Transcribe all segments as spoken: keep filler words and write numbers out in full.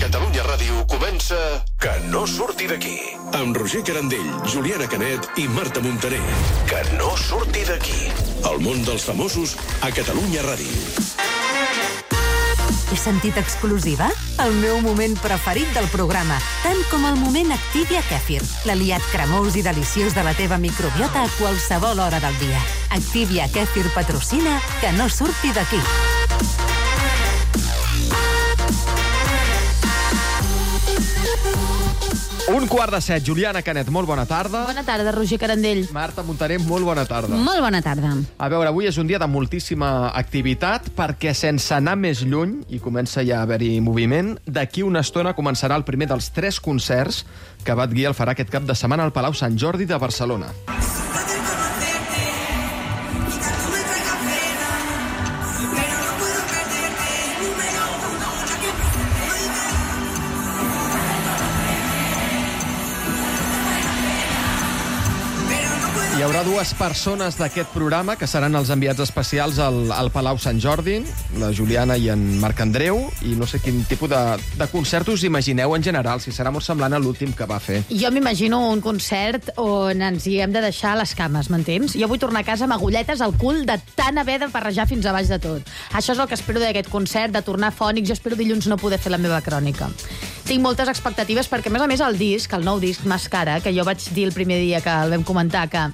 Catalunya Ràdio comença Que no surti d'aquí. Amb Roger Carandell, Juliana Canet i Marta Montaner. Que no surti d'aquí. El món dels famosos a Catalunya Ràdio. He sentit exclusiva? El meu moment preferit del programa, tant com el moment Activia Kèfir, l'aliat cremós i deliciós de la teva microbiota a qualsevol hora del dia. Activia Kèfir patrocina Que no surti d'aquí. Un quart de set. Juliana Canet, molt bona tarda. Bona tarda, Roger Carandell. Marta Montaner, molt bona tarda. Molt bona tarda. A veure, avui és un dia de moltíssima activitat perquè sense anar més lluny, i comença ja a haver-hi moviment, d'aquí una estona començarà el primer dels tres concerts que Batguiel farà aquest cap de setmana al Palau Sant Jordi de Barcelona. Hi haurà dues persones d'aquest programa que seran els enviats especials al, al Palau Sant Jordi, la Juliana i en Marc Andreu, i no sé quin tipus de, de concert us imagineu en general, si serà molt semblant a l'últim que va fer. Jo m'imagino un concert on ens hi hem de deixar les cames, m'entens? Jo vull tornar a casa amb agulletes al cul de tant haver de parrejar fins a baix de tot. Això és el que espero d'aquest concert, de tornar fònic. Jo espero dilluns no poder fer la meva crònica. Tinc moltes expectatives perquè, a més a més, el disc, el nou disc, Mascara, que jo vaig dir el primer dia que el vam comentar, que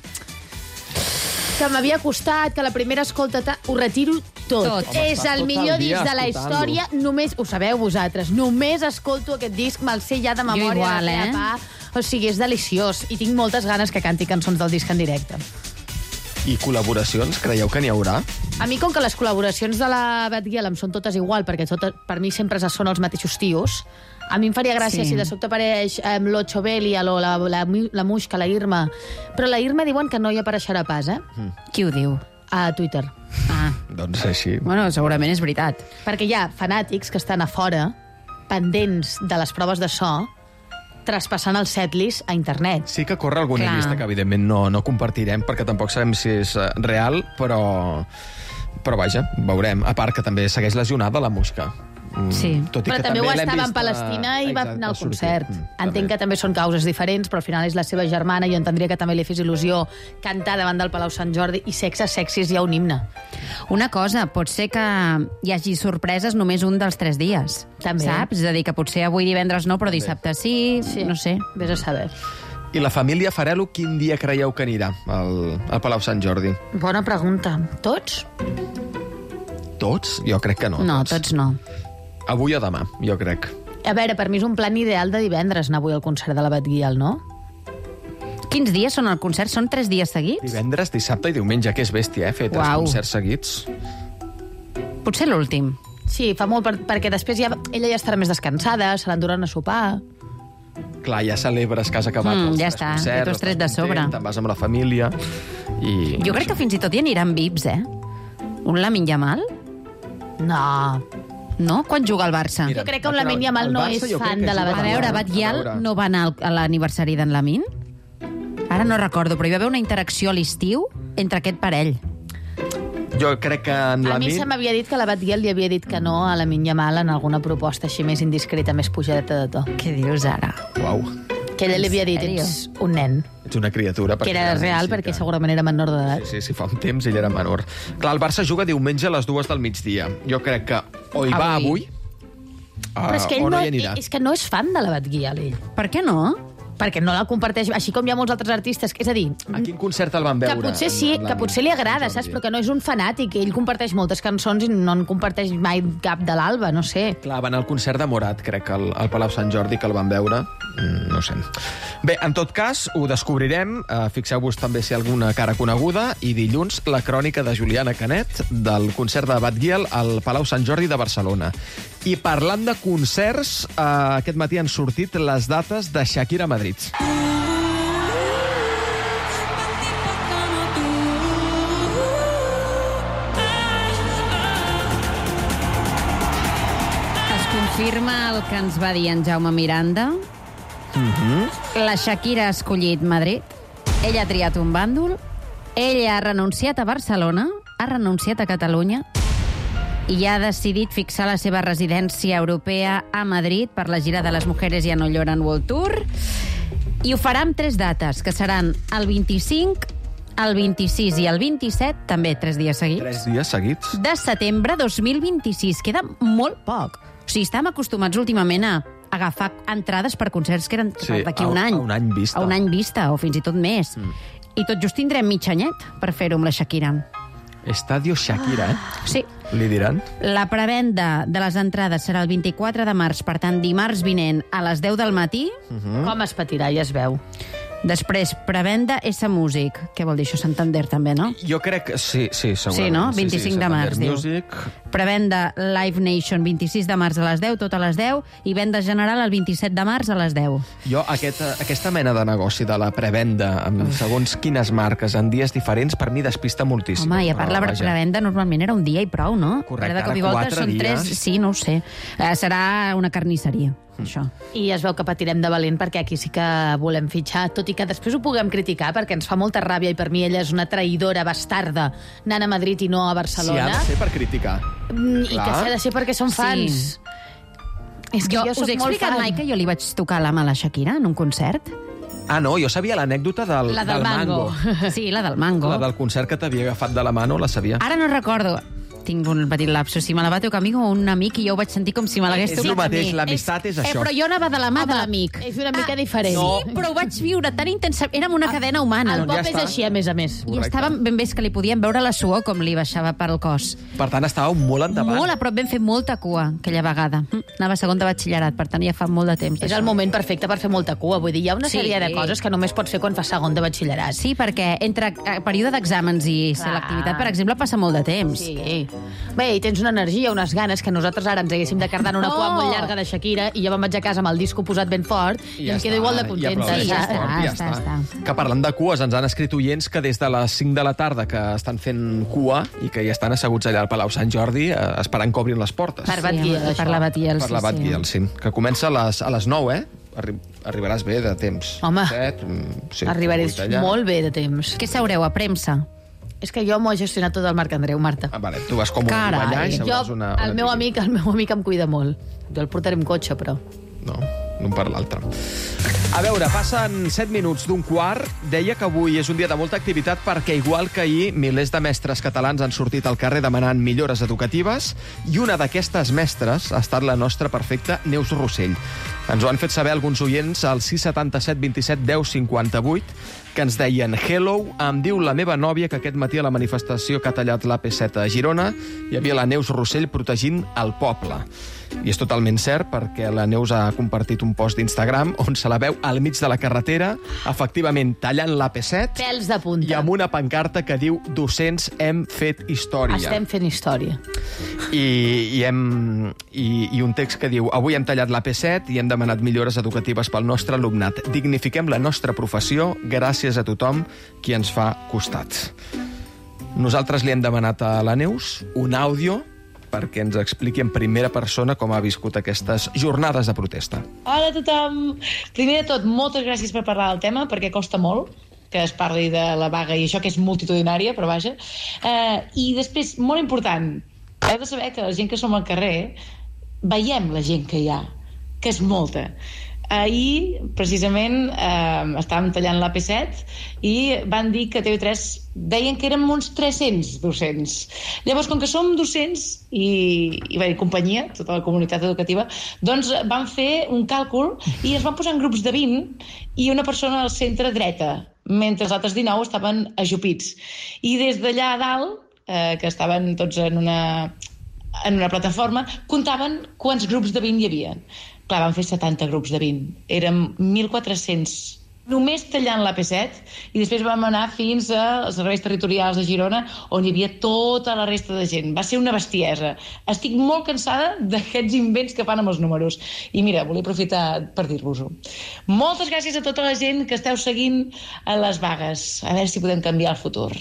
que m'havia costat, que la primera escolta... Ta... Ho retiro tot. tot. Home, és el millor disc de la història. Només, ho sabeu vosaltres, només escolto aquest disc, me'l sé ja de memòria. Jo igual, eh? Pa. O sigui, és deliciós. I tinc moltes ganes que canti cançons del disc en directe. I col·laboracions, creieu que n'hi haurà? A mi, com que les col·laboracions de la Batguiel em són totes igual, perquè totes, per mi sempre són els mateixos tios, a mi em faria gràcia sí. si de sobte apareix um, l'Ocho Belia o la, la, la Muixca, la Irma. Però la Irma diuen que no hi apareixerà pas, eh? Mm. Qui ho diu? A Twitter. Ah. Doncs així. Bueno, segurament és veritat. Perquè hi ha fanàtics que estan a fora, pendents de les proves de so, traspassant el setlist a internet. Sí que corre alguna Clar. llista que, evidentment, no, no compartirem, perquè tampoc sabem si és uh, real, però... Però, vaja, veurem. A part que també segueix lesionada la Muixca. Sí. Tot i però que també ho estava vist, en Palestina i va exacte, anar al sortir. concert. Mm, Entenc també. que també són causes diferents, però al final és la seva germana, jo entendria que també li fes il·lusió cantar davant del Palau Sant Jordi, i Sexe Sexy és ja un himne. Una cosa, pot ser que hi hagi sorpreses només un dels tres dies. També. Saps? És a dir, que potser avui divendres no, però dissabte sí, Sí. no sé. Vés a saber. I la família Farelo, quin dia creieu que anirà al, al Palau Sant Jordi? Bona pregunta. Tots? Tots? Jo crec que no. No, tots no. Avui o demà, jo crec. A veure, per mi és un plan ideal de divendres anar avui al concert de la Batguiel, no? Quins dies són el concert? Són tres dies seguits? Divendres, dissabte i diumenge, que és bèstia, eh? Fer tres Uau. concerts seguits. Potser l'últim. Sí, fa molt, per, perquè després ja, ella ja estarà més descansada, se l'enduran a sopar. Clar, ja celebres que has acabat Mm, els ja tres està, concerts, ja tots tres de estàs sobre. content, te'n vas amb la família i... Jo crec que fins i tot hi aniran V I Ps, eh? Un Lamine Yamal? No. No? Quan juga al Barça? Mira, Jo crec que un però Lamine Yamal el no Barça és jo crec fan que de la juga A Batguiel. veure, A Batguiel veure. no va anar al- a l'aniversari d'en Lamine? Ara no recordo, però hi va haver una interacció a l'estiu entre aquest parell. Jo crec que en A mi Lamine... se m'havia dit que la Batguiel li havia dit que no a Lamine Yamal en alguna proposta així més indiscreta, més pujadeta de to. Què dius ara? Uau, Que ella li havia dit, sèrio? ets un nen. ets una criatura. Que perquè era real, sí, perquè que- segurament era menor d'edat. Sí, sí, sí, fa un temps ell era menor. Clar, el Barça juga diumenge a les dues del migdia. Jo crec que o hi va Avui. avui, Però és que ell o no, no, hi anirà. és que no és fan de la Batguiel, ell. Per què no? Perquè no la comparteix, així com hi ha molts altres artistes. És a dir, A quin concert el van veure? que potser sí, en- en que la- potser li agrada, saps? Però que no és un fanàtic. Ell comparteix moltes cançons i no en comparteix mai cap de l'Alba, no sé. Clar, van al concert de Morat, crec, al, al Palau Sant Jordi, que el van veure. Mm, no sé. Bé, en tot cas, ho descobrirem. Uh, Fixeu-vos també si hi ha alguna cara coneguda. I dilluns, la crònica de Juliana Canet del concert de Batguiel al Palau Sant Jordi de Barcelona. I parlant de concerts, uh, aquest matí han sortit les dates de Shakira a Madrid. Es confirma el que ens va dir en Jaume Miranda. Mm-hmm. La Shakira ha escollit Madrid. Ella ha triat un bàndol. Ella ha renunciat a Barcelona. Ha renunciat a Catalunya. i ha decidit fixar la seva residència europea a Madrid per la gira de les Mujeres Ya no lloran World Tour. I ho farà amb tres dates, que seran el vint-i-cinc, el vint-i-sis i el vint-i-set, també tres dies seguits. Tres dies seguits. De setembre dos mil vint-i-sis. Queda molt poc. O sigui, estem acostumats últimament a agafar entrades per concerts que eren Sí, d'aquí a- un any. a un any vista. A un any vista, o fins i tot més. Mm. I tot just tindrem mig anyet per fer-ho amb la Shakira. Estadio Shakira, eh? Sí. Li diran. La prevenda de les entrades serà el vint-i-quatre de març, per tant, dimarts vinent a les deu del matí. Mm. Com es patirà, ja es veu. Després, prevenda S Music. Què vol dir això? Santander, també, no? Jo crec que sí, sí, segurament. Sí, no? vint-i-cinc de març, diu. Music. Prevenda Live Nation, vint-i-sis de març a les deu, tot a les deu, i venda general el vint-i-set de març a les deu. Jo, aquesta, aquesta mena de negoci de la prevenda amb Uf. segons quines marques en dies diferents, per mi despista moltíssim. Home, i a part la Però, vaja. prevenda normalment era un dia i prou, no? Correcte, Ara de cop i ara volta quatre són tres... dies. Sí, no ho sé. Eh, serà una carnisseria, això. I es veu que patirem de valent perquè aquí sí que volem fitxar, tot i que després ho puguem criticar perquè ens fa molta ràbia i per mi ella és una traïdora bastarda anant a Madrid i no a Si Barcelona. ha de ser per criticar. Mm, I Clar. que s'ha de ser perquè són fans. Sí. És que Jo, jo, us soc he molt explicat fan. mai que jo li vaig tocar la mà a la Shakira en un concert? Ah, no, jo sabia l'anècdota del, La del mango. Sí, la del mango. La del concert que t'havia agafat de la mà, no la sabia. Ara no recordo. Tinc un petit lapsus. Si me la va tocar amic o un amic i jo ho vaig sentir com si me l'hagués És tocat el mateix, a mi. l'amistat és Eh, això. però jo anava de la mà de Home, l'amic. és una mica diferent. Sí, però ho vaig viure tan intensament. Érem una cadena humana. El doncs pop ja és està. així, a més a més. I estàvem ben bé que li podien veure la suor com li baixava per al cos. Per tant, estàveu molt endavant. Molt a prop, vam fer molta cua aquella vegada. Mm, Anava a segon de batxillerat, per tant ja fa molt de temps. És d'això. el moment perfecte per fer molta cua. Vull dir, hi ha una Sí. sèrie de coses que només pots fer quan fas segon de batxillerat. Sí, perquè entre eh, període d'exàmens i Clar. selectivitat, per exemple, passa molt de temps. Sí. Bé, i tens una energia, unes ganes que nosaltres ara ens haguéssim de quedar en una cua Oh! molt llarga de Shakira i jo me'n vaig a casa amb el disco posat ben fort i, em quedo igual de contenta. I Sí, ja ja està, està, ja està, està. està. Que parlant de cues, ens han escrit oients que des de les cinc de la tarda que estan fent cua i que ja estan asseguts allà al Palau Sant Jordi eh, esperant que obrin les portes. Per Batguiel, sí, això. per la Batguiel, Per sí, la sí. Batguiel, sí. Que comença a les, a les nou, eh? Arri arribaràs bé de temps. Home, Set, mm, sí, Arribaré vuit allà. molt bé de temps. Què sabreu, a premsa? És que jo m'ho he gestionat tot el Marc Andreu, Marta. Ah, vale, tu vas com un Carai. allà i Jo, sabràs una... una el meu triqui. amic, el meu amic em cuida molt. Jo el portaré amb cotxe, però... No, l'un per l'altre. A veure, passen set minuts d'un quart. Deia que avui és un dia de molta activitat perquè, igual que ahir, milers de mestres catalans han sortit al carrer demanant millores educatives i una d'aquestes mestres ha estat la nostra perfecta Neus Rossell. Ens ho han fet saber alguns oients al sis setanta set vint set deu cinquanta vuit que ens deien «Hello, em diu la meva nòvia que aquest matí a la manifestació que ha tallat l'A P set a Girona hi havia la Neus Rossell protegint el poble». I és totalment cert perquè la Neus ha compartit un post d'Instagram on se la veu al mig de la carretera, efectivament tallant l'A P set Pèls de punta. i amb una pancarta que diu «Docents hem fet història». Estem fent història. I, i, hem, i, i un text que diu «Avui hem tallat l'A P set i hem demanat millores educatives pel nostre alumnat. Dignifiquem la nostra professió gràcies a tothom qui ens fa costat». Nosaltres li hem demanat a la Neus un àudio perquè ens expliqui en primera persona com ha viscut aquestes jornades de protesta. Hola a tothom! Primer de tot, moltes gràcies per parlar del tema, perquè costa molt que es parli de la vaga i això que és multitudinària, però vaja. Eh, I després, molt important, heu de saber que la gent que som al carrer veiem la gent que hi ha, que és molta. Ahir, precisament, eh, estàvem tallant l'A P set i van dir que T V tres deien que érem uns tres-cents docents. Llavors, com que som docents i, i, bé, i companyia, tota la comunitat educativa, doncs van fer un càlcul i es van posar en grups de vint i una persona al centre dreta, mentre els altres dinou estaven ajupits. I des d'allà a dalt, eh, que estaven tots en una, en una plataforma, comptaven quants grups de vint hi havia. Clar, van fer setanta grups de vint. Érem mil quatre-cents només tallant l'A P set i després vam anar fins als serveis territorials de Girona on hi havia tota la resta de gent. Va ser una bestiesa. Estic molt cansada d'aquests invents que fan amb els números. I mira, volia aprofitar per dir-vos-ho. Moltes gràcies a tota la gent que esteu seguint a les vagues. A veure si podem canviar el futur.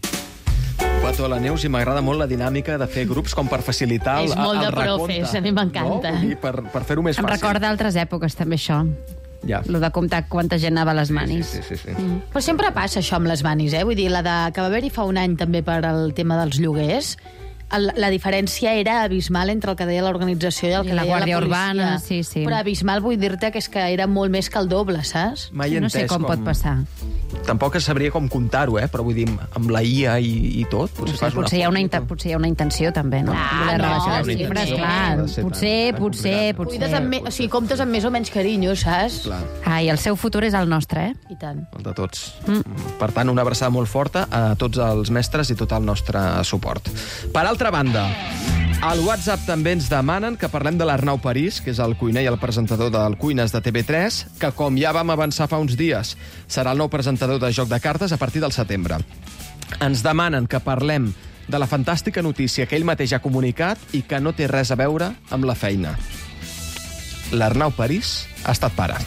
Pato a la Neus i m'agrada molt la dinàmica de fer grups com per facilitar el, És molt el de recompte. profes, a mi m'encanta. No? Vull dir, per, per fer-ho més Em fàcil. recorda altres èpoques, també, això. Ja. Lo de comptar quanta gent anava a les manis. Sí, sí, sí. sí. Mm. Però sempre passa això amb les manis, eh? Vull dir, la de, que va haver-hi fa un any també per al tema dels lloguers, el, la diferència era abismal entre el que deia l'organització i el que I la deia Guàrdia la policia. Urbana, sí, sí. Però abismal vull dir-te que és que era molt més que el doble, saps? Mai he No sé entès com pot passar. Tampoc sabria com comptar-ho, eh? Però vull dir, amb la I A i, i tot... Potser, Potser, fas una potser, hi ha una foto i inten tot. potser hi ha una intenció, també, no? Ah, Voler no, rebaixar les sí, xifres, sí. clar. Ha de ser Potser, tan- tan potser, complicat. potser. Cuides amb me... o sigui, comptes amb més o menys carinyo, saps? Clar, Ai, el seu futur és el nostre, eh? I tant. el de tots. Mm. Per tant, una abraçada molt forta a tots els mestres i tot el nostre suport. Per altra banda, al WhatsApp també ens demanen que parlem de l'Arnau París, que és el cuiner i el presentador del Cuines de T V tres, que, com ja vam avançar fa uns dies, serà el nou presentador de Joc de Cartes a partir del setembre. Ens demanen que parlem de la fantàstica notícia que ell mateix ha comunicat i que no té res a veure amb la feina. L'Arnau París ha estat pare.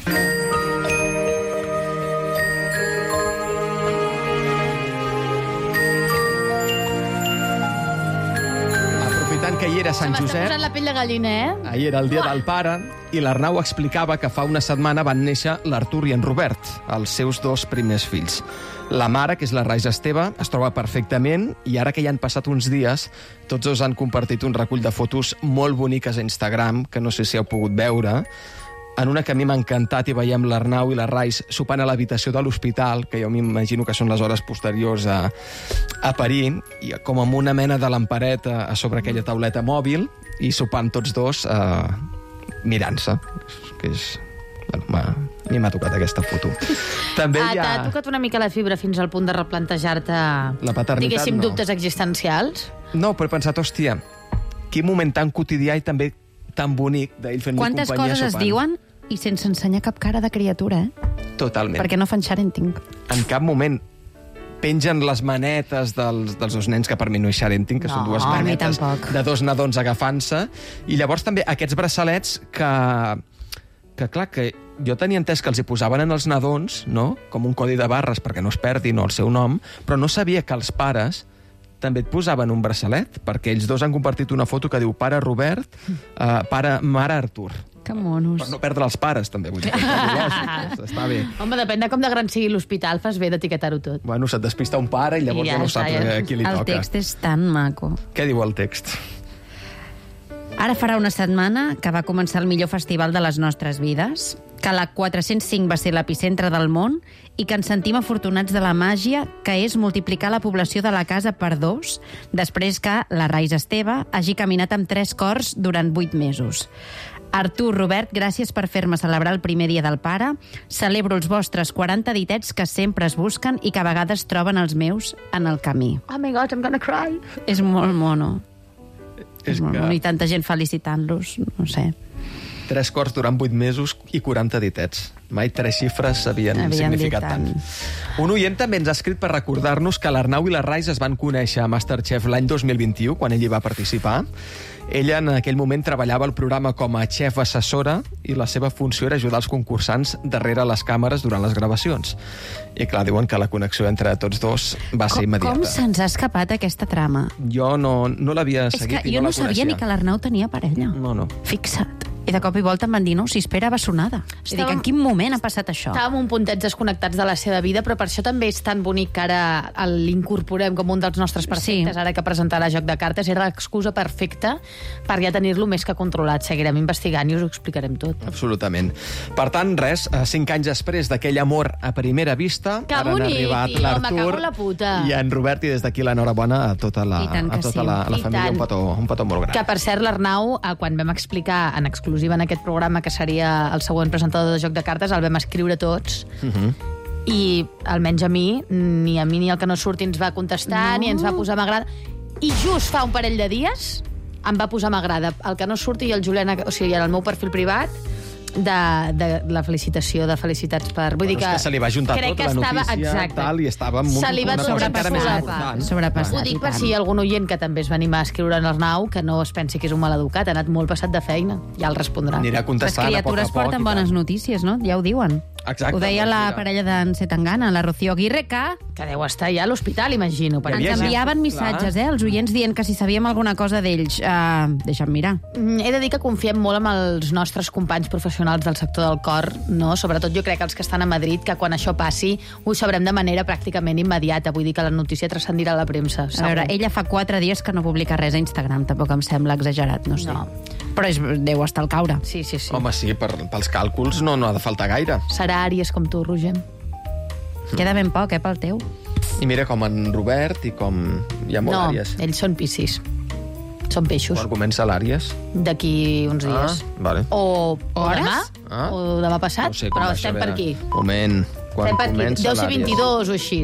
Aprofitant que hi era Sant Se m'està Josep... posant la pell de gallina, eh? Ahir era el dia del pare i l'Arnau explicava que fa una setmana van néixer l'Artur i en Robert, els seus dos primers fills. La mare, que és la Rais Esteve, es troba perfectament i ara que ja han passat uns dies, tots dos han compartit un recull de fotos molt boniques a Instagram, que no sé si heu pogut veure. En una que a mi m'ha encantat i veiem l'Arnau i la Rais sopant a l'habitació de l'hospital, que jo m'imagino que són les hores posteriors a, a parir, i com amb una mena de lampareta a sobre aquella tauleta mòbil, i sopant tots dos eh, mirant-se, que és... Bueno, m'ha, a mi m'ha tocat aquesta foto. També Ah, hi ha... t'ha tocat una mica la fibra fins al punt de replantejar-te, La paternitat, diguéssim, no. dubtes existencials? No, però he pensat, hòstia, quin moment tan quotidià i també tan bonic d'ell fent-li companyia Quantes coses es sopant. diuen i sense ensenyar cap cara de criatura, eh? Totalment. Perquè no fan sharenting. En cap moment pengen les manetes dels, dels dos nens, que per mi no és sharenting, que No, són dues a mi manetes tampoc. de dos nadons agafant-se. I llavors també aquests braçalets que, que clar, que jo tenia entès que els hi posaven en els nadons, no?, com un codi de barres perquè no es perdin o el seu nom, però no sabia que els pares també et posaven un braçalet, perquè ells dos han compartit una foto que diu pare Robert, uh, pare, mare Artur. Que monos. Per no perdre els pares, també, vull dir, que és lògic, està bé. Home, depèn de com de gran sigui l'hospital, fas bé d'etiquetar-ho tot. Bueno, se't despista un pare i llavors I ja, ja no està, saps ja. a qui li El toca. text és tan maco. Què diu el text? Ara farà una setmana que va començar el millor festival de les nostres vides, que la quatre-cents cinc va ser l'epicentre del món i que ens sentim afortunats de la màgia que és multiplicar la població de la casa per dos després que la Rais Esteve hagi caminat amb tres cors durant vuit mesos. Artur, Robert, gràcies per fer-me celebrar el primer dia del pare. Celebro els vostres quaranta ditets que sempre es busquen i que a vegades troben els meus en el camí. Oh my God, I'm gonna cry. És molt mono. És És molt que- mono. I tanta gent felicitant-los, no sé. Tres cors durant vuit mesos i quaranta ditets. Mai tres xifres s'havien Havien significat dit tant. tant. Un oient també ens ha escrit per recordar-nos que l'Arnau i la Rais es van conèixer a Masterchef l'any dos mil vint-i-u, quan ell hi va participar. Ella en aquell moment treballava al programa com a xef assessora i la seva funció era ajudar els concursants darrere les càmeres durant les gravacions. I clar, diuen que la connexió entre tots dos va ser Com, immediata. com se'ns ha escapat aquesta trama? Jo no, no l'havia És seguit que i jo no no la sabia coneixia. ni que l'Arnau tenia parella. No, no. Fixa't. I de cop i volta em van dir, no, si espera bessonada. I dic, en quin moment ha passat això? Estàvem un puntet desconnectats de la seva vida, però per això també és tan bonic que ara l'incorporem com un dels nostres perfectes, Sí. ara que presentarà Joc de Cartes. Era l'excusa perfecta per ja tenir-lo més que controlat. Seguirem investigant i us ho explicarem tot. Absolutament. Per tant, res, eh, cinc anys després d'aquell amor a primera vista, Que ara han bonic, arribat tio, me cago l'Artur en la puta. i en Robert, i des d'aquí l'enhorabona a tota la, I tant a que tota sí. la, la I família, tant. un petó, un petó molt gran. Que, per cert, l'Arnau, eh, quan vam explicar en exclusiva en aquest programa que seria el següent presentador de Joc de Cartes, el vam escriure tots, Uh -huh. i almenys a mi, ni a mi ni el que no surti ens va contestar, No. ni ens va posar m'agrada. I just fa un parell de dies em va posar m'agrada el que no surti i el Juliana, o sigui, en el meu perfil privat, de, de la felicitació, de felicitats per... Vull Bueno, dir que, és que se li va juntar crec tot, que la estava, notícia, exacte. tal, i estava amb un- Se li va una cosa encara més sobrepassar. important. Sobrepassat. Ho dic i per tant. si hi ha algun oient que també es va animar a escriure en Arnau, que no es pensi que és un maleducat, ha anat molt passat de feina, ja el respondrà. Anirà Les contestant a poc a criatures poc. porten i bones tal. notícies, no? Ja ho diuen. Exacte, Ho deia doncs la mira. parella d'en Zetangana, la Rocío Aguirre, que Que deu estar ja a l'hospital, imagino. Per Hi ens havia gent, enviaven missatges, eh, els oients dient que si sabíem alguna cosa d'ells. Uh, deixa'm mirar. Mm, He de dir que confiem molt en els nostres companys professionals del sector del cor, no? Sobretot jo crec que els que estan a Madrid, que quan això passi ho sabrem de manera pràcticament immediata. Vull dir que la notícia transcendirà a la premsa. A veure, ella fa quatre dies que no publica res a Instagram, tampoc em sembla exagerat, no sé. No. Però és, deu estar al caure. Sí, sí, sí. Home, sí, per, pels càlculs no, no ha de faltar gaire. Serà Àries com tu, Roger. Queda ben poc, eh, pel teu. I mira com en Robert i com hi ha molt No, àries. ells són piscis. Són peixos. Quan comença l'àries? D'aquí uns dies. Ah, vale. O, o Hores? demà, Ah. o demà passat, No sé com però va estem això, a per veure. aquí. Moment, quan Estem per aquí. comença Deu ser l'àries. vint-i-dos o així.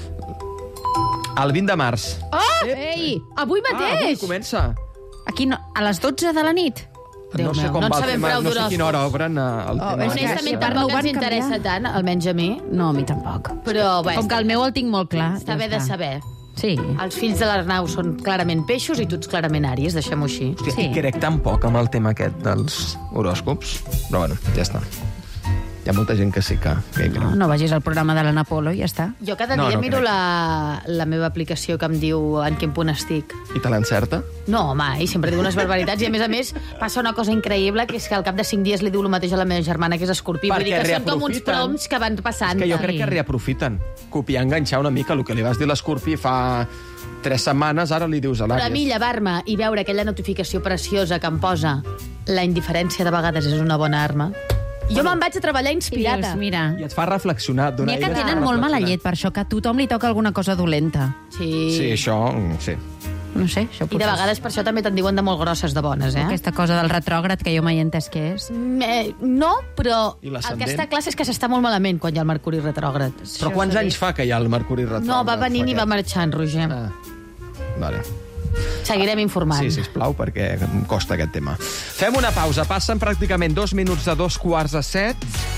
El vint de març. Oh! Ei! Avui Ah, avui mateix! comença. Aquí no, a les dotze de la nit? Déu no sé meu, com no en va el sabem tema, prou no sé d'horòscops. quina hora obren eh, el Oh, tema. és que Honestament, sí, tampoc no ho ens van interessa canviar. tant, almenys a mi. No, a mi tampoc. Però, bé, Com que el meu el tinc molt clar. està ja bé de està. saber. Sí. Els fills de l'Arnau són clarament peixos i tu ets clarament àries, deixem-ho així. Hòstia, Sí. I crec tan poc amb el tema aquest dels horòscops. Però bueno, ja està. Hi ha molta gent que sí que, que hi creu. No, no vagis al programa de l'Anna Polo i ja està. Jo cada No, dia no miro crec. la, la meva aplicació que em diu en quin punt estic. I te l'encerta? No, mai, sempre diu unes barbaritats i a més a més passa una cosa increïble que és que al cap de cinc dies li diu el mateix a la meva germana que és escorpí. Vull dir Perquè que són com uns reaprofiten. proms que van passant. Que jo Sí. crec que reaprofiten. Copiar, enganxar una mica el que li vas dir a l'Escorpí fa tres setmanes, ara li dius a Però a mi l'Àries. llevar-me i veure aquella notificació preciosa que em posa la indiferència de vegades és una bona arma. Jo me'n vaig a treballar I inspirada. dius, mira, I et fa reflexionar. n'hi donar ha que eines tenen per molt mala reflexionar. llet per això, que a tothom li toca alguna cosa dolenta. Sí. Sí, això, mm, sí. No sé, això I de potser és vegades per això també te'n diuen de molt grosses de bones, eh? aquesta cosa del retrògrad que jo mai he entès què és. Mm, eh, no, però I el que l'ascendent? està clar és que s'està molt malament quan hi ha el Mercuri retrògrad. Però quants anys fa que hi ha el Mercuri retrògrad? No, va venint i va aquest? marxant, Roger. Ah, vale. Seguirem informant. Sí, sisplau, perquè em costa aquest tema. Fem una pausa. Passen pràcticament dos minuts de dos quarts de set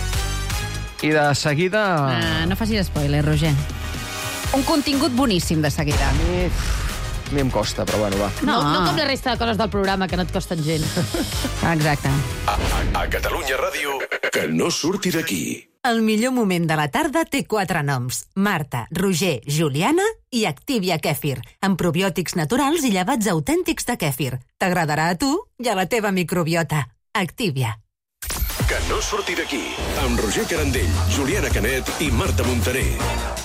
i de seguida... Ah, no facis spoiler, Roger. Un contingut boníssim de seguida. Uf, a mi em costa, però bueno, va. No, No. no com la resta de coses del programa, que no et costen gens. Exacte. A, a, a Catalunya Ràdio, que no surti d'aquí. El millor moment de la tarda té quatre noms. Marta, Roger, Juliana i Activia Kèfir, amb probiòtics naturals i llevats autèntics de kèfir. T'agradarà a tu i a la teva microbiota. Activia. Que no surti d'aquí. Amb Roger Carandell, Juliana Canet i Marta Montaner.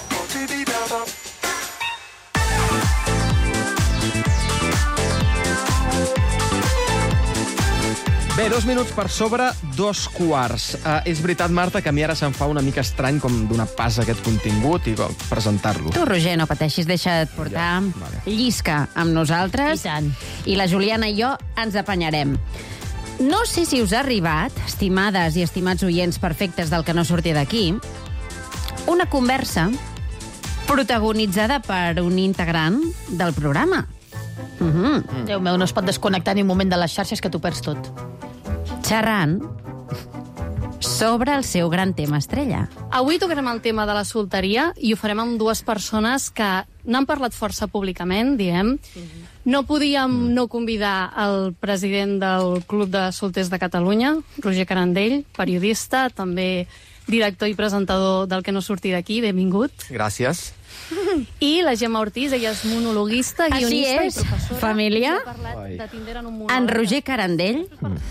Bé, dos minuts per sobre, dos quarts. Uh, és veritat, Marta, que a mi ara se'm fa una mica estrany com donar pas a aquest contingut i com presentar-lo. Tu, Roger, no pateixis, deixa't portar. Ja, vale. Llisca amb nosaltres. I tant. I la Juliana i jo ens apanyarem. No sé si us ha arribat, estimades i estimats oients perfectes del que no surti d'aquí, una conversa protagonitzada per un integrant del programa. Mm-hmm. Déu meu, no es pot desconnectar ni un moment de les xarxes que t'ho perds tot. Xerrant sobre el seu gran tema estrella. Avui tocarem el tema de la solteria i ho farem amb dues persones que n'han parlat força públicament, diguem. No podíem no convidar el president del Club de Solters de Catalunya, Roger Carandell, periodista, també director i presentador del Que no surti d'aquí, benvingut. Gràcies. I la Gemma Ortiz, ella és monologuista, Així guionista és, i professora. família. I ha parlat Ai. de Tinder en un monòleg. En Roger Carandell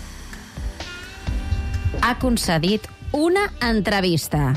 ha concedit una entrevista.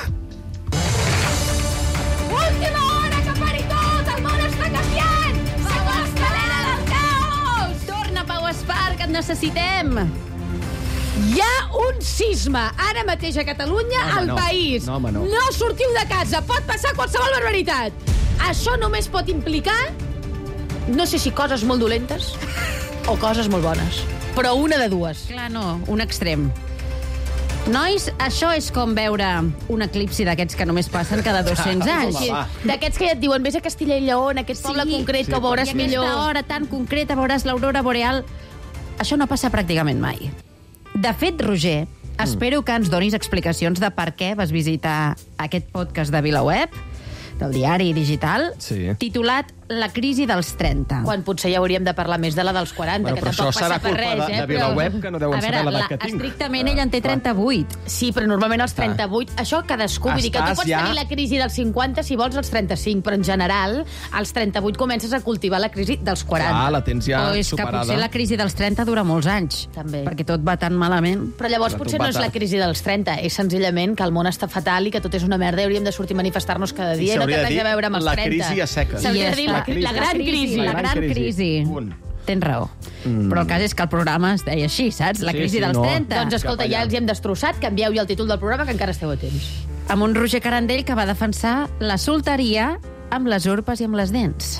Última hora, que pari tot! El món està canviant! S'acosta l'era del caos! Torna, Pau Espar, que et necessitem! Hi ha un sisme ara mateix a Catalunya, Home, al no. país. No, home, no. no sortiu de casa, pot passar qualsevol barbaritat. Això només pot implicar, no sé si coses molt dolentes o coses molt bones, però una de dues. Clar, no, un extrem. Nois, això és com veure un eclipsi d'aquests que només passen cada dos-cents anys. Home, va. D'aquests que ja et diuen, vés a Castilla i Lleó, en aquest poble concret, que ho veuràs I millor. aquesta hora tan concreta veuràs l'aurora boreal. Això no passa pràcticament mai. De fet, Roger, espero que ens donis explicacions de per què vas visitar aquest podcast de VilaWeb, del diari digital, Sí. titulat la crisi dels trenta. Quan potser ja hauríem de parlar més de la dels quaranta, Bueno, que però tampoc això serà passa per culpa res, de, eh? de VilaWeb, que no deuen A veure, saber l'edat la, que tinc. estrictament ella en té trenta-vuit. Sí, però normalment als trenta-vuit... Això cadascú, vull dir que tu Estàs pots ja- tenir la crisi dels cinquanta si vols als trenta-cinc, però en general als trenta-vuit comences a cultivar la crisi dels quaranta. Ah, la tens ja o és superada. que potser la crisi dels trenta dura molts anys. També. Perquè tot va tan malament. Però llavors Però potser tu no és va la tard. crisi dels trenta, és senzillament que el món està fatal i que tot és una merda i hauríem de sortir a manifestar-nos cada dia i no té s'hauria de res dir a veure amb els la trenta. crisi a seques. S'hauria de dir la, Ja està. la gran crisi. La gran crisi. Punt. Tens raó. Mm. Però el cas és que el programa es deia així, saps? La Sí, crisi sí, dels no. trenta. Doncs escolta, Cap ja allà. els hi hem destrossat, canvieu ja el títol del programa, que encara esteu a temps. Amb un Roger Carandell que va defensar la solteria amb les urpes i amb les dents.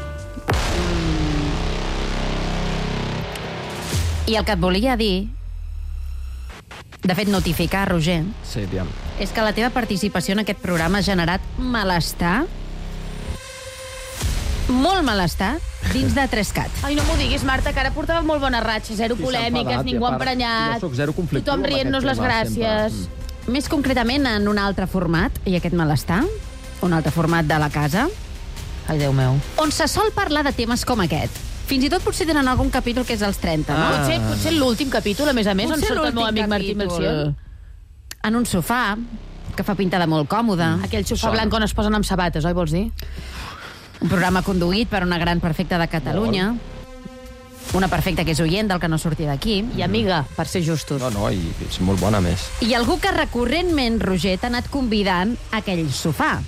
I el que et volia dir, de fet notificar, Roger, Sí, aviam. és que la teva participació en aquest programa ha generat malestar, molt malestar, dins de Trescat. Ai, no m'ho diguis, Marta, que ara portava molt bona ratxa, zero I s'ha polèmiques, enfadat, i ningú a part, emprenyat, jo soc zero conflictiu tothom amb rient-nos aquest les tema, gràcies. sempre. Més concretament en un altre format, i aquest malestar, un altre format de la casa, Ai, Déu meu. on se sol parlar de temes com aquest. Fins i tot potser tenen algun capítol que és als trenta, no? Ah. Potser, potser l'últim capítol, a més a més, on Potser surt el meu l'últim amic Martí capítol. Melcior. En un sofà, que fa pinta de molt còmode. Aquell sofà blanc on es posen amb sabates, oi, vols dir? Un programa conduït per una gran perfecta de Catalunya. Una perfecta que és oient del que no surti d'aquí. I amiga, per ser justos. No, no, i és molt bona, a més. I algú que recurrentment, Roger, t'ha anat convidant a aquell sofà.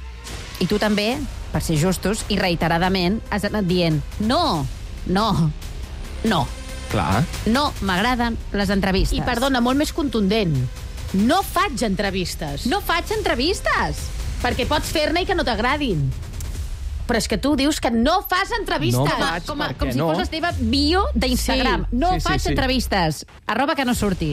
I tu també, per ser justos, i reiteradament, has anat dient no, no, no, Clar. no m'agraden les entrevistes. I perdona, molt més contundent. No faig entrevistes. No faig entrevistes! Perquè pots fer-ne i que no t'agradin. Però és que tu dius que no fas entrevistes. No Com, a, faig, com, a, per com què si no? fos la teva bio d'Instagram. Sí, no sí, sí, faig sí. entrevistes. Arroba que no surti.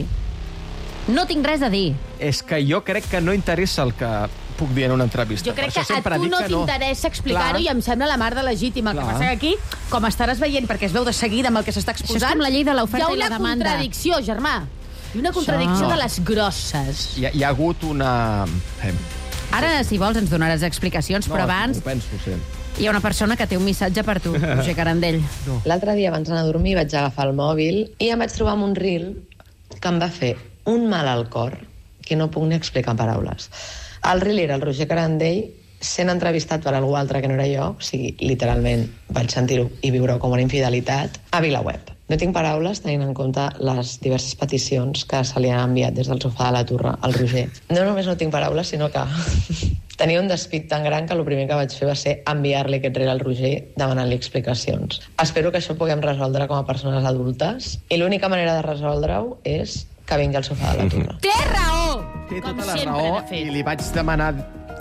No tinc res a dir. És que jo crec que no interessa el que puc dir en una entrevista. Jo crec Per que això a sempre tu dic no que t'interessa explicar-ho Clar. i em sembla la mar de legítima. El que Clar. passa que aquí, com estaràs veient, perquè es veu de seguida amb el que s'està Això exposant, és com la llei de l'oferta hi ha i la una demanda. contradicció, germà. I una contradicció Això. de les grosses. Hi ha, hi ha hagut una... Eh, Ara, si vols, ens donaràs explicacions, però abans Ho penso, sí. hi ha una persona que té un missatge per tu, Roger Carandell. L'altre dia, abans d'anar a dormir, vaig agafar el mòbil i em vaig trobar amb un reel que em va fer un mal al cor que no puc ni explicar en paraules. El reel era el Roger Carandell sent entrevistat per algú altre que no era jo, o sigui, literalment vaig sentir-ho i viure-ho com una infidelitat, a VilaWeb. No tinc paraules tenint en compte les diverses peticions que se li han enviat des del sofà de la Torre al Roger. No només no tinc paraules, sinó que tenia un despit tan gran que el primer que vaig fer va ser enviar-li aquest reel al Roger demanant-li explicacions. Espero que això ho puguem resoldre com a persones adultes i l'única manera de resoldre-ho és que vingui al sofà de la Torre. Té raó! Té Com tota la sempre raó n'ha fet. i li vaig demanar...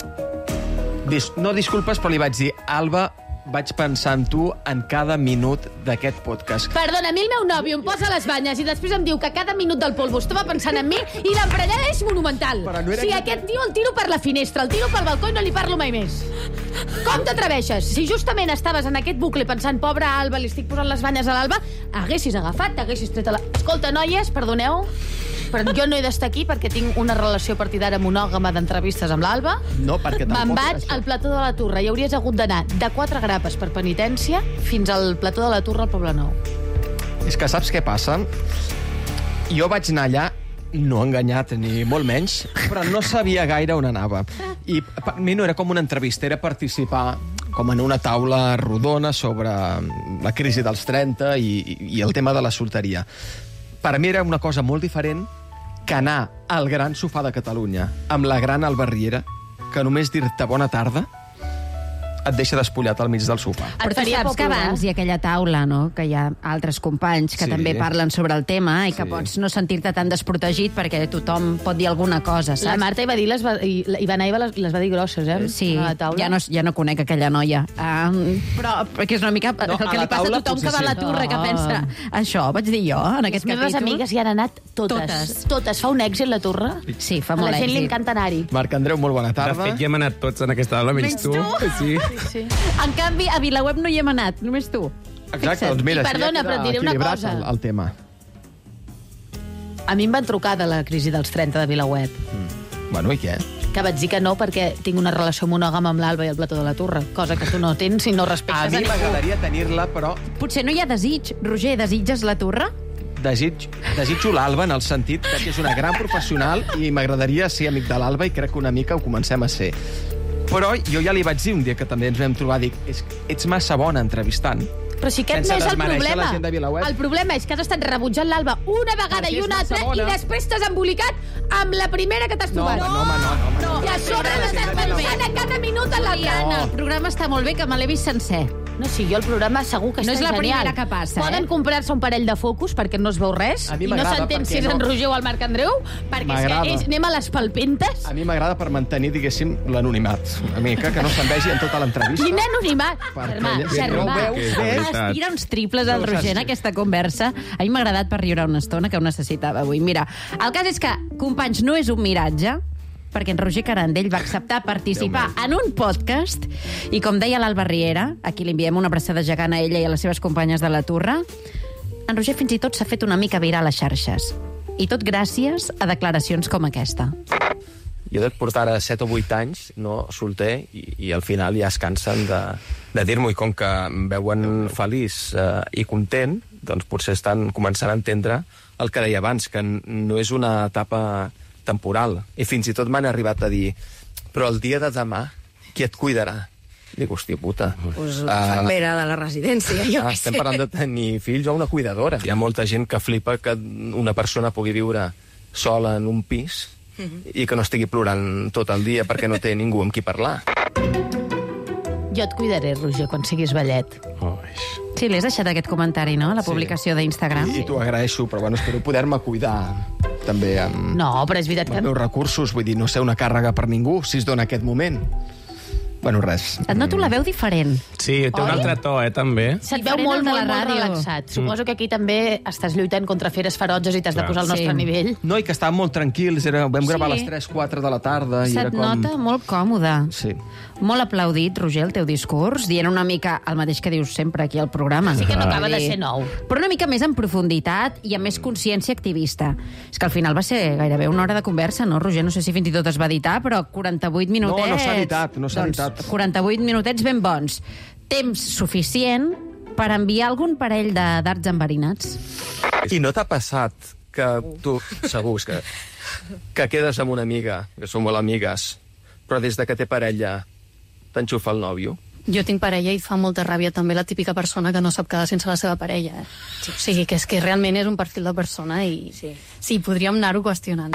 Dis... No disculpes, però li vaig dir Alba, vaig pensar en tu en cada minut d'aquest podcast. Perdona, a mi el meu nòvio em posa les banyes i després em diu que cada minut del polvo estava pensant en mi i l'emprenyada és monumental. Però no era Si que- aquest tio el tiro per la finestra, el tiro pel balcó i no li parlo mai més. Com t'atreveixes? Si justament estaves en aquest bucle pensant, pobra Alba, li estic posant les banyes a l'Alba, haguessis agafat, t'haguessis tret a la... Escolta, noies, perdoneu, però jo no he d'estar aquí perquè tinc una relació partidària monògama d'entrevistes amb l'Alba. No, perquè tampoc... Me'n vaig era això. al plató de la Torre i hauries hagut d'anar de quatre grapes per penitència fins al plató de la Torre al Poble Nou. És que saps què passa? Jo vaig anar allà, no enganyat ni molt menys, però no sabia gaire on anava. I per mi no era com una entrevista, era participar com en una taula rodona sobre la crisi dels trenta i, i el tema de la solteria. Per mi era una cosa molt diferent que anar al gran sofà de Catalunya amb la gran Alba Riera, que només dir-te bona tarda et deixa despullat al mig del sofà. Però tu faria saps por que plorar. abans hi ha aquella taula, no?, que hi ha altres companys que Sí. també parlen sobre el tema i que Sí. pots no sentir-te tan desprotegit perquè tothom pot dir alguna cosa, saps? La Marta hi va dir les va, i, i va anar i va les, les va dir grosses, eh? Sí, A la taula. ja no, ja no conec aquella noia. Um, però perquè és una mica No, el a que la li passa taula a tothom potser que va a la sí. torre, que No. pensa això, vaig dir jo, en aquest Les meves capítol. amigues hi han anat totes. Totes. Totes. Fa un èxit, la Torre. Sí, fa A molt la gent li èxit. encanta anar-hi. Marc Andreu, molt bona De tarda. fet, ja hem anat tots en aquesta aula, menys, Menys tu. tu? Sí. Sí. En canvi, a VilaWeb no hi hem anat, només tu. Exacte, doncs mira, I sí, perdona, ja queda però et diré una equilibrat cosa. El, el tema. A mi em van trucar de la crisi dels trenta de VilaWeb. Mm. Bueno, i què? que vaig dir que no perquè tinc una relació monògama amb l'Alba i el plató de la Torre, cosa que tu no tens i no respectes A a, mi ningú. m'agradaria tenir-la, però Potser no hi ha desig. Roger, desitges la torre? desig, desitjo l'Alba en el sentit de que és una gran professional i m'agradaria ser amic de l'Alba i crec que una mica ho comencem a ser. Però jo ja li vaig dir un dia que també ens vam trobar, dic, és, ets massa bona entrevistant. Però si aquest Sense no és el desmereixer problema. la gent de VilaWeb. El problema és que has estat rebutjant l'Alba una vegada Perquè i és una massa altra bona. i després t'has embolicat amb la primera que t'has No, trobat. home, no, home, no, no, home, no. I a sobre l'estàs pensant a cada minut a l'altre. Diana, el programa està molt bé, que me l'he vist sencer. No, sí, jo el programa segur que No està és la genial. primera que passa, Poden eh? comprar-se un parell de focus perquè no es veu res A mi i no m'agrada s'entén perquè si és en no- Roger o el Marc Andreu, perquè és M'agrada. que és, anem a les palpentes. A mi m'agrada per mantenir, diguéssim, l'anonimat. Una mica, que no se'n vegi en tota l'entrevista. Quin anonimat! Perquè Germà, ja- ja no germà. ho veus, Que ves? veritat. Es tira uns triples al No ho Roger en saps. aquesta conversa. A mi m'ha agradat per riure una estona, que ho necessitava avui. Mira, el cas és que, companys, no és un miratge, perquè en Roger Carandell va acceptar participar en un podcast i, com deia l'Alba Riera, aquí li enviem una abraçada gegant a ella i a les seves companyes de la Torre, en Roger fins i tot s'ha fet una mica viral a les xarxes. I tot gràcies a declaracions com aquesta. Jo dec portar ara set o vuit anys, no, solter, i, i al final ja es cansen de, de dir-m'ho, i com que em veuen feliç eh, i content, doncs potser estan començant a entendre el que deia abans, que n- no és una etapa temporal. I fins i tot m'han arribat a dir, però el dia de demà, qui et cuidarà? Dic, hòstia puta. Pues Ah, infermera de la residència, jo ah, què estem sé. parlant de tenir fills o una cuidadora. Hi ha molta gent que flipa que una persona pugui viure sola en un pis i que no estigui plorant tot el dia perquè no té ningú amb qui parlar. Jo et cuidaré, Roger, quan siguis vellet. Sí, li has deixat aquest comentari, no?, a la publicació d'Instagram. I t'ho agraeixo, però bueno, espero poder-me cuidar també amb, No, però és veritat amb que... els meus recursos. Vull dir, no ser una càrrega per ningú, si es dona aquest moment. Bueno, res. Et noto la veu diferent. Sí, té un Oi? altre to, eh, també. Se't veu Diferent molt, al de molt, la molt ràdio. relaxat. Suposo que aquí també estàs lluitant contra feres ferotges i t'has de Clar. posar al nostre Sí. nivell. No, i que estàvem molt tranquils. Era, vam gravar Sí. a les tres quatre de la tarda. I Se't era com... nota molt còmode. Sí. Molt aplaudit, Roger, el teu discurs, dient una mica el mateix que dius sempre aquí al programa. Sí que no Vull acaba de dir, ser nou. Però una mica més en profunditat i amb més consciència activista. És que al final va ser gairebé una hora de conversa, no, Roger? No sé si fins i tot es va editar, però quaranta-vuit minutets... No, no s'ha editat, no s'ha doncs, editat. quaranta-vuit minutets ben bons. Temps suficient per enviar algun parell de dards enverinats. I no t'ha passat que tu, segur, és que, que quedes amb una amiga, que són molt amigues, però des de que té parella t'enxufa el nòvio? Jo tinc parella i fa molta ràbia també la típica persona que no sap quedar sense la seva parella. Eh? Sí, o sigui, que és que realment és un perfil de persona i sí, sí podríem anar-ho qüestionant.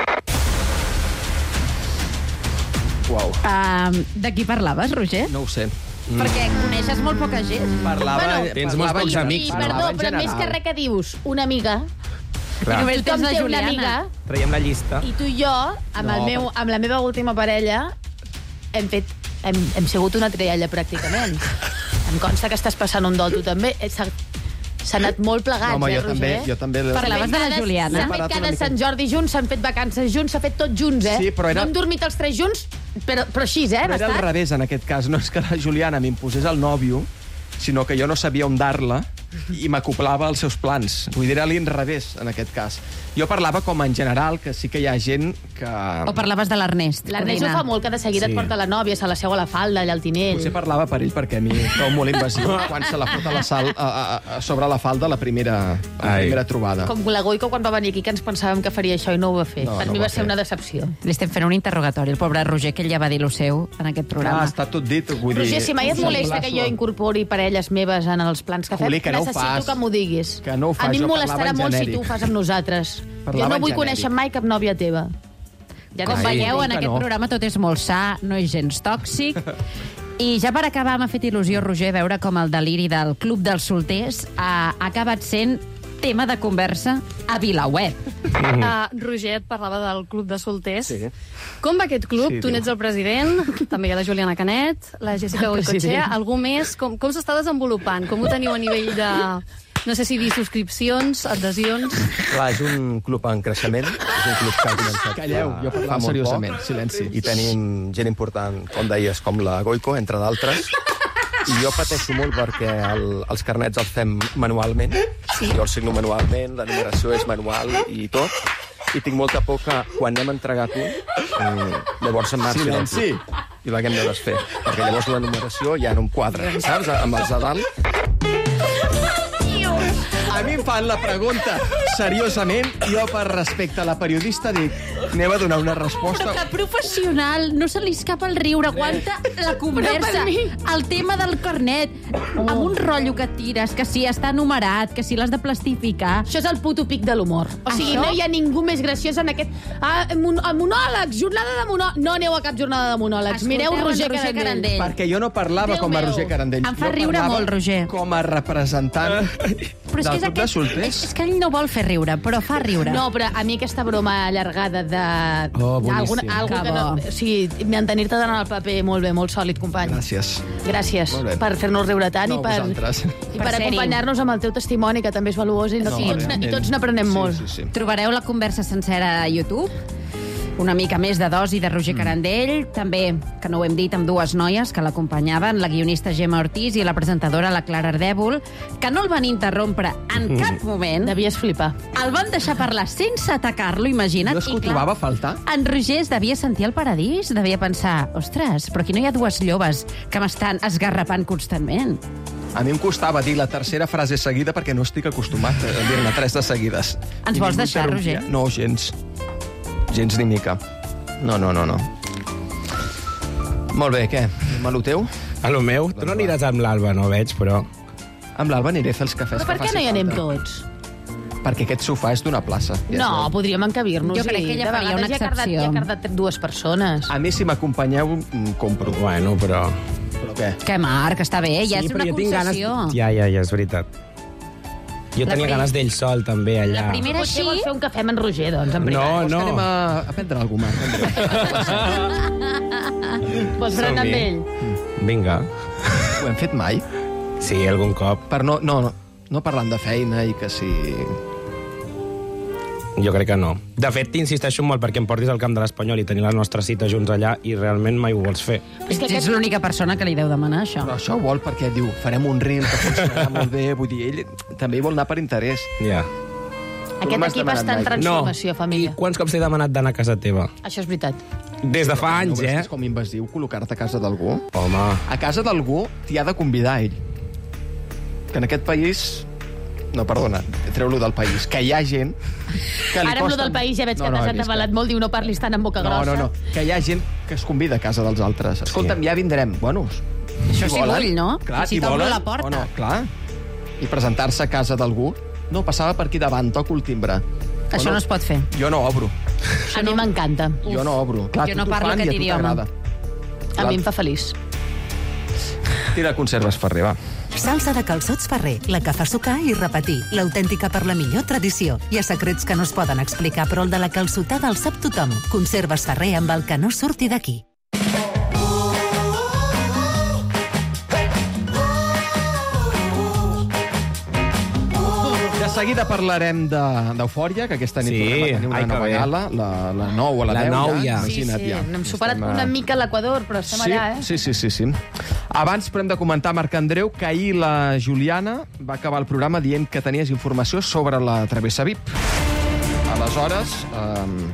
Uau. Uh, de qui parlaves, Roger? No ho sé. Perquè coneixes molt poca gent. Parlava... Bueno, tens molts parlava pocs en- amics, I, no? perdó, parlava en però més general. que res que dius, una amiga, Clar. només tothom tens la té una Juliana. amiga, Traiem la llista. i tu i jo, amb, No, el meu, amb la meva última parella, hem fet hem, hem sigut una trialla, pràcticament. Em consta que estàs passant un dol, tu també. Eh, S'ha s'ha anat molt plegats, No, home, eh, jo Roger? també, jo també... Parlaves de la Cada- Juliana. S'ha fet Parat una cada mica. Sant Jordi junts, s'han fet vacances junts, s'ha fet tot junts, eh? Sí, però era- No hem dormit els tres junts, però, però així, eh? Però era al bastant. revés, en aquest cas. No és que la Juliana m'imposés el nòvio, sinó que jo no sabia on dar-la i m'acoplava als seus plans. Vull dir, era l'inrevés, en aquest cas. Jo parlava com en general, que sí que hi ha gent que... O parlaves de l'Ernest? L'Ernest ho fa molt, que de seguida Sí. et porta la nòvia, se la seu a la falda, allà al tinell. Potser parlava per ell, perquè a mi em trobo molt invasiu quan se la fot a la sal, a, a, a, sobre la falda la primera, la Ai. primera trobada. Com la Goico quan va venir aquí, que ens pensàvem que faria això i no ho va fer. No, per no mi ho va va ser fer. una decepció. Li estem fent un interrogatori, el pobre Roger, que ell ja va dir lo seu en aquest Ah, programa. està tot dit, vull dir... Roger, si mai et molesta que jo incorpori parelles meves en els plans que fem, Juli, que no ho necessito fas. que m'ho diguis. Que no ho fas, a mi em jo molestarà parlava en molt si genèric. tu ho fas amb nosaltres. Parlava jo no en vull genèric. conèixer mai cap nòvia teva. Ja Com no Ai. veieu, en que aquest no. programa tot és molt sa, no és gens tòxic. I ja per acabar, m'ha fet il·lusió, Roger, veure com el deliri del Club dels Solters ha, ha acabat sent tema de conversa a VilaWeb. Uh, Roger et parlava del Club de Solters. Sí. Com va aquest club? Sí, tu diu. n'ets el president, també hi ha la Juliana Canet, la Jessica Goicoechea, algú més? Com, com s'està desenvolupant? Com ho teniu a nivell de... No sé si dir subscripcions, adhesions... Clar, és un club en creixement, és un club que ha començat Calleu, fa- jo parlava fa molt seriosament, poc, silenci. I tenim gent important, com deies, com la Goico, entre d'altres. I jo pateixo molt perquè el, els carnets els fem manualment. Sí. Jo els signo manualment, la numeració és manual i tot. I tinc molta por que quan anem a entregar un, Mm, llavors em va Silenci. I la que hem de desfer. Perquè llavors la numeració ja era un quadre, saps? Amb els de dalt. A mi em fan la pregunta seriosament i jo, per respecte a la periodista, dic, anem a donar una resposta. Però que professional, no se li escapa el riure, aguanta la conversa. El tema del carnet, oh. amb un rotllo que tires, que si està numerat, que si l'has de plastificar. Això és el puto pic de l'humor. O sigui, Això? no hi ha ningú més graciós en aquest... Ah, mon monòlegs, jornada de monòlegs. No aneu a cap jornada de monòlegs. Escolteu Mireu en Roger, Roger Carandell. Carandell. Perquè jo no parlava Déu com a meu. Roger Carandell. Em fa Jo riure parlava molt, Roger. Com a representant Però és del que és, club de aquest, solters. és, és que ell no vol fer riure, però fa riure. No, però a mi aquesta broma allargada de... Oh, boníssim. Alguna, algú Que que no, bo. o sigui, mantenir-te en el paper molt bé, molt sòlid, company. Gràcies. Gràcies Molt bé. per fer-nos riure tant No, i per, vosaltres. i Per per ser-hi. acompanyar-nos amb el teu testimoni, que també és valuós, i, No, i, tots, realment. i tots n'aprenem Sí, molt. sí, sí. Trobareu la conversa sencera a YouTube. Una mica més de dosi de Roger Carandell. També, que no ho hem dit, amb dues noies que l'acompanyaven, la guionista Gemma Ortiz i la presentadora la Clara Ardèvol, que no el van interrompre en cap moment. Devies flipar. El van deixar parlar sense atacar-lo, imagina't. Jo és que I, ho clar, trobava a faltar. en Roger es devia sentir al paradís, devia pensar, ostres, però aquí no hi ha dues lloves que m'estan esgarrapant constantment. A mi em costava dir la tercera frase seguida perquè no estic acostumat a dir-ne tres de seguides. Ens I vols ningú deixar, interrompia. Roger? No, gens. Gens ni mica. No, no, no, no. Molt bé, què? Anem a lo teu? A lo meu? Tu no aniràs amb l'Alba, no veig, però... Amb l'Alba aniré a fer els cafès Però per que què faci no hi anem falta. tots? Perquè aquest sofà és d'una plaça. Ja No, sabeu. podríem encabir-nos. Jo crec que ella de faria vegades una ja ha cardat, excepció. ja ha cardat dues persones. A mi, si m'acompanyeu, mm, compro. Bueno, però... Però què? Que, Marc, està bé, ja sí, és però una jo tinc concessió. ganes... Ja, ja, ja, és veritat. Jo La tenia prim- ganes d'ell sol, també, allà. La primera Potser així... vols fer un cafè amb en Roger, doncs, en privat. No, Vols no. que anem a, a prendre alguna cosa, Vols berenar amb Som-hi. ell? Vinga. Ho hem fet mai? Sí, algun cop. Per no, no, no, no parlant de feina i que si... Jo crec que no. De fet, t'insisteixo molt perquè em portis al camp de l'Espanyol i tenir la nostra cita junts allà i realment mai ho vols fer. És que Ets aquest... l'única persona que li deu demanar això. Però això ho vol perquè diu, farem un reel que funcionarà molt bé. Vull dir, ell també hi vol anar per interès. Ja. Aquest m'has equip demanat està en mai. transformació, I família. quants cops t'he demanat d'anar a casa teva? Això és veritat. Des de fa No anys, veus eh? que és com invasiu col·locar-te a casa d'algú? Home, A casa d'algú t'hi ha de convidar ell. Que en aquest país... No, perdona, treu-lo del país. Que hi ha gent que li Ara amb costa... lo del país ja veig que no, t'has he vist atabalat molt, diu no parlis tant amb boca No, grossa. no, no. Que hi ha gent que es convida a casa dels altres. Escolta'm, ja vindrem. Bueno, Això si vull, no? Clar, Si si t'obro volen, la porta. o no, clar. I presentar-se a casa d'algú. No, passava per aquí davant, toco el timbre. Això O no es pot fer. Jo no obro. A mi m'encanta. Jo no obro. Clar, Jo tu no t'ho parlo fan i aquest a tu idioma. t'agrada. A mi em fa feliç. Tira conserves Ferrer, va. Salsa de calçots Ferrer, la que fa sucar i repetir, l'autèntica per la millor tradició. Hi ha secrets que no es poden explicar, però el de la calçotada el sap tothom. Conserves Ferrer amb el que no surti d'aquí. De seguida parlarem de- d'Eufòria, que aquesta nit Sí, tornem a tenir una ai, que nova bé. gala, la, la nou o la, La deu nou ja. ja. Sí, Imagina't sí, ja. hem superat Estem a- una mica l'Equador, però estem sí, allà, eh? Sí, sí, sí, sí. Abans, però hem de comentar, Marc Andreu, que ahir la Juliana va acabar el programa dient que tenies informació sobre la travessa V I P. Aleshores, eh,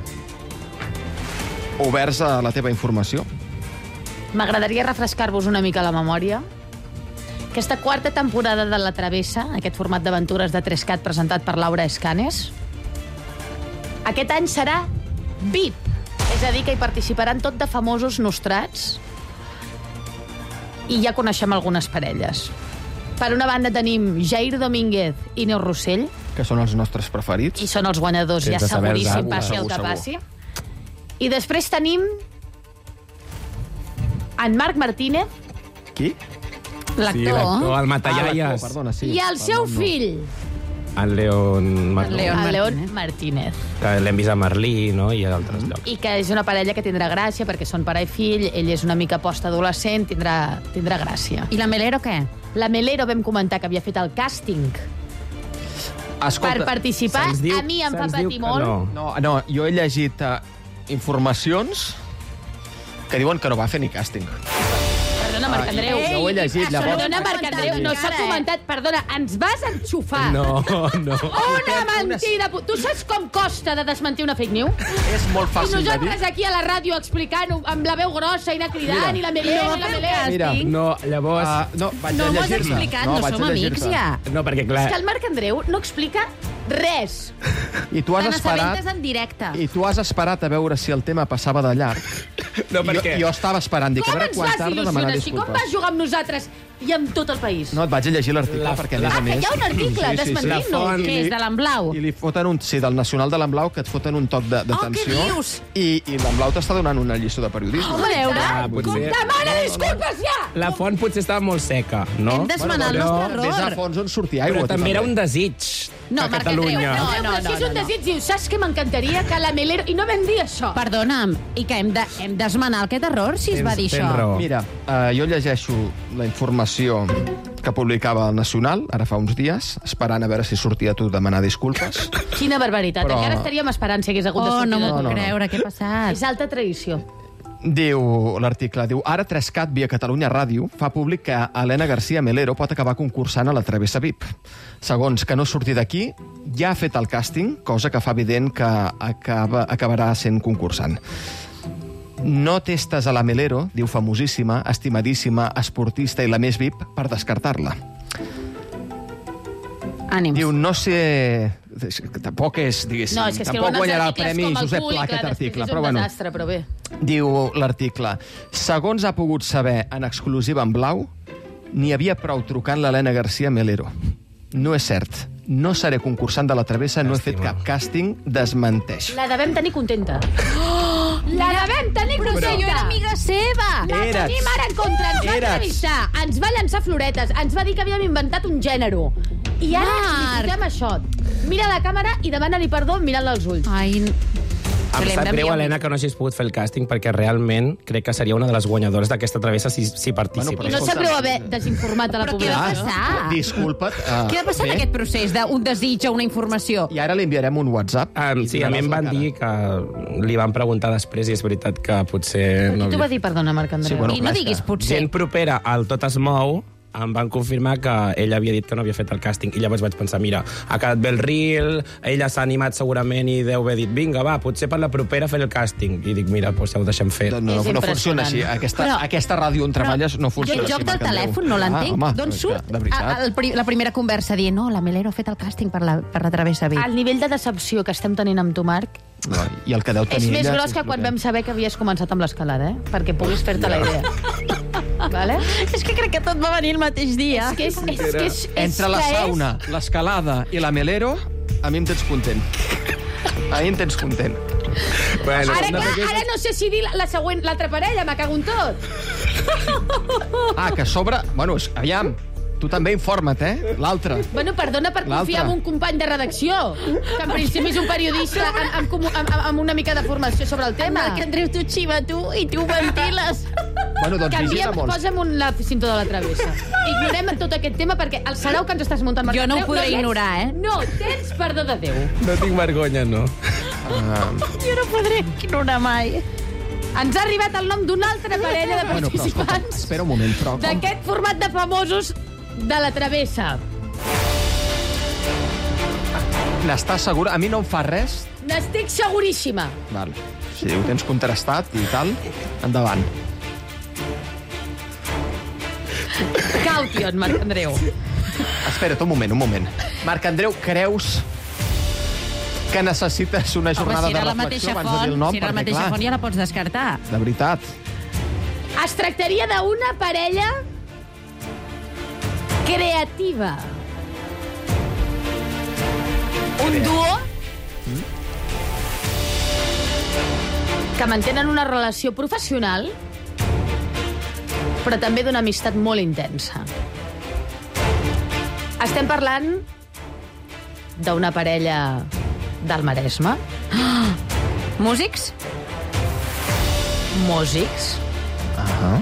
oberts a la teva informació. M'agradaria refrescar-vos una mica la memòria. Aquesta quarta temporada de La Travessa, aquest format d'aventures de tres cat presentat per Laura Escanes, aquest any serà V I P. És a dir, que hi participaran tot de famosos nostrats i ja coneixem algunes parelles. Per una banda tenim Jair Domínguez i Neus Rossell, Que són els nostres preferits. i són els guanyadors ja Sense saber-se, seguríssim, segur, passi el segur, que segur. passi. I després tenim en Marc Martínez Qui? L'actor. Sí, l'actor, el Matallaies. Ah, l'actor, perdona, sí. i el seu Perdó, no. fill, El León... Mar- El León. el León Martínez. Martínez. Que l'hem vist a Merlí, no? I a altres llocs. I que és una parella que tindrà gràcia perquè són pare i fill, ell és una mica postadolescent, tindrà, tindrà gràcia. I la Melero què? La Melero vam comentar que havia fet el càsting Escolta, per participar. Se'ns diu- A mi em fa se'ns diu patir que molt. no. No, no, jo he llegit uh, informacions que diuen que no va fer ni càsting. Per Perdona, Marc Andreu. Jo ho he llegit, llavors. Perdona, Marc Andreu, no s'ha comentat. Perdona, ens vas enxufar. No, no. Una mentida. Tu saps com costa de desmentir una fake news? És molt I fàcil de dir. nosaltres aquí a la ràdio explicant amb la veu grossa i anar cridant, i la Merilena, i la Melena. Mira, No, llavors... Uh, no, vaig No a m'ho has llegir-te. explicat, no vaig a som amics llegir-te. ja. No, perquè clar... És que el Marc Andreu no explica res. I tu has Te esperat... n'assabentes en directe. I tu has esperat a veure si el tema passava de llarg. No, I perquè... jo, jo estava esperant. Dic, a Com veure ens quan vas tarda a demanar il·lusionar així? Com disculpes. vas jugar amb nosaltres i amb tot el país? No, et vaig a llegir l'article, La- perquè a la- més Ah, a que més... hi ha un article desmentint-nos. La font- Què és, de l'Emblau? I li foten un... Sí, del Nacional de l'Emblau, que et foten un toc de- d'atenció. Oh, què dius? I, i l'Emblau t'està donant una lliçó de periodisme. Home, a veure, Ah, potser- demana disculpes ja! La font potser estava molt seca, no? Hem d'esmenar el Però- nostre Ves a error. fons on sortia Però aigua. tu també era un desig No, a Marc Catalunya. Andreu, No, no, no, no, si és no, un no. desig, diu, saps què m'encantaria? Que la Melero... I no vam dir això. Perdona'm, i que hem de- hem d'esmenar aquest error, si es va dir Tens això. raó. Mira, uh, jo llegeixo la informació que publicava el Nacional, ara fa uns dies, esperant a veure si sortia tu demanar disculpes. Quina barbaritat. Però- Encara estaríem esperant si hagués hagut de Oh, sortir no de m'ho tu. puc creure, què ha passat? És alta traïció. Diu l'article, diu, ara Trescat via Catalunya Ràdio fa públic que Helena García Melero pot acabar concursant a la Travessa V I P. Segons que no surti d'aquí, ja ha fet el càsting, cosa que fa evident que acaba, acabarà sent concursant. No testes a la Melero, diu famosíssima, estimadíssima, esportista i la més V I P, per descartar-la. Ànims. Diu, no sé... és que Tampoc és, diguéssim, No, és que tampoc escriuen els guanyarà el articles premi com el Josep cul i Pla, clar, aquest després article, és però un bueno. desastre, però bé. Diu l'article, segons ha pogut saber en exclusiva en blau, n'hi havia prou trucant l'Helena García Melero. No és cert. No seré concursant de la Travessa, no he fet cap càsting, desmenteix. La devem tenir contenta. Oh, la devem tenir Però contenta. si jo era amiga seva! La Eres. tenim ara en contra. Ens va Eres. entrevistar, ens va llançar floretes, ens va dir que havíem inventat un gènere. I ara Marc. li fotem això. Mira la càmera i demana-li perdó mirant-la als ulls. Ai, Em l'hem sap greu, d'enviar un- Helena, que no hagis pogut fer el càsting, perquè realment crec que seria una de les guanyadores d'aquesta travessa si, si participés. Bueno, I no escolta, sap greu haver desinformat a la Però què va població. passar? Disculpa't. Uh, Què ha passat en aquest procés d'un desig a una informació? I ara li enviarem un WhatsApp. Um, i sí, a mi em donaràs la van cara. dir que li van preguntar després i és veritat que potser... Qui no t'ho va havia- dir, perdona, Marc Andreu? Sí, bueno, I no clar, és diguis que- potser. Gent propera al Tot es mou em van confirmar que ell havia dit que no havia fet el càsting i llavors vaig pensar, mira, ha quedat bé el reel, ella s'ha animat segurament i deu haver dit, vinga, va, potser per la propera fer el càsting. I dic, mira, doncs ja ho deixem fer. No, no, És no funciona així. impressionant. Aquesta, Però- aquesta ràdio on treballes no funciona Jo així. el joc del Marc Andreu. telèfon no l'entenc. Ah, home, D'on és surt que, de veritat. a- el pri- la primera conversa dient no, la Melero ha fet el càsting per la, per la Travessa V I P? El nivell de decepció que estem tenint amb tu, Marc, No, I el que deu tenir és més ella, gros que quan vam saber que havies començat amb l'escalada, eh? Perquè puguis fer-te la idea. Vale? És que crec que tot va venir el mateix dia. És que és, és, que és, és Entre la que és- sauna, l'escalada i la Melero, a mi em tens content. A mi em tens content. Bueno, Ara, no, clar, perquè- ara no sé si dir la, la següent, l'altra parella, me cago en tot. Ah, que a sobre... Bueno, és, aviam, tu també informa't, eh? L'altre. Bueno, perdona per confiar en un company de redacció, que en principi és un periodista amb, amb, comu- amb, amb una mica de formació sobre el tema. Marc Andreu, tu xiva tu i tu ventiles. Bueno, doncs Canviem, vigila molt. posa'm un, la cinta de la travessa. Ignorem tot aquest tema perquè el sarau que ens estàs muntant, Marc Jo no ho Andreu, podré tens- ignorar, eh? No, tens perdó de Déu. no tinc vergonya, no. Jo no podré ignorar mai. Ens ha arribat el nom d'una altra parella de Bueno, però, escolta, participants espera un moment, però... Com... d'aquest format de famosos de la travessa. N'estàs segura? A mi no em fa res? N'estic seguríssima. Val. Si ho tens contrastat i tal, endavant. Caution, Marc Andreu. Espera't un moment, un moment. Marc Andreu, creus que necessites una jornada Home, si era de la reflexió mateixa abans de dir el font, nom? si era la Perquè, mateixa clar, font ja la pots descartar. de veritat. Es tractaria d'una parella creativa. Un duo que mantenen una relació professional però també d'una amistat molt intensa. Estem parlant d'una parella del Maresme, Músics? músics, Uh-huh.